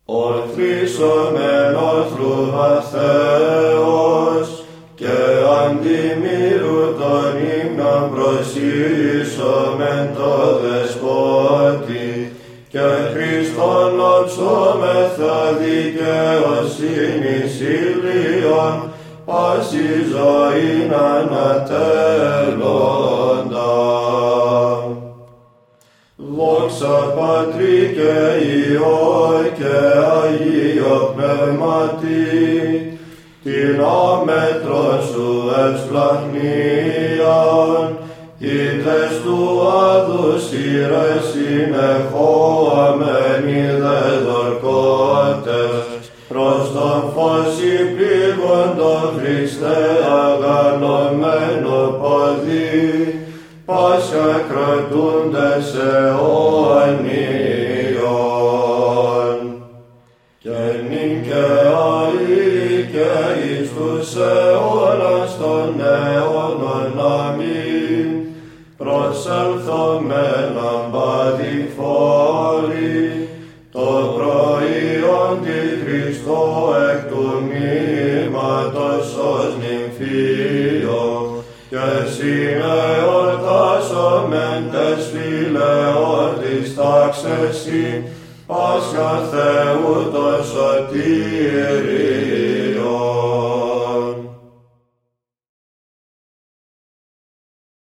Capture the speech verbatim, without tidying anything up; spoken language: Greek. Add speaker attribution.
Speaker 1: ορθρίσομενος Θεός, και αντιμήρου των ύμνων προσοίσομεν το Δεσπότη, και Χριστόν λοψόμεθα δικαιοσύνης ηλίων, πάση ζωήν ανατέλλοντα. Δόξα Πατρί και Υιό και Αγίο Πνεύματι, την άμετρον σου ευσπλαχνίαν, ήτες του άδους ήρες συνεχόμενοι δε δορκότες, προς τον φως υπήγοντον Χριστέ αγανωμένο ποδί, Πάσχα κρατούντες αιώνιον. Και νυν και αεί και εις τους αιώνας των αιώνων αμήν, προσέλθομεν αμπαδιφόροι, το προϊόντι Χριστό εκ του μνήματος ως νυμφίο, και συνεορτάσομεν τες φιλεόρτης τάξεσι, Πάσχα Θεού το σωτήριον.